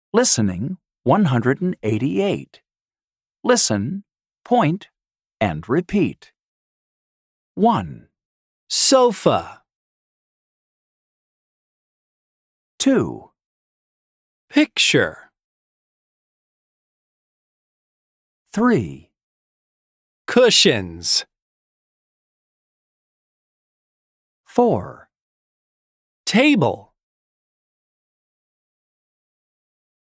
Listening 188. Listen, point, and repeat. 1, sofa, 2, picture, 3, cushions, 4, table.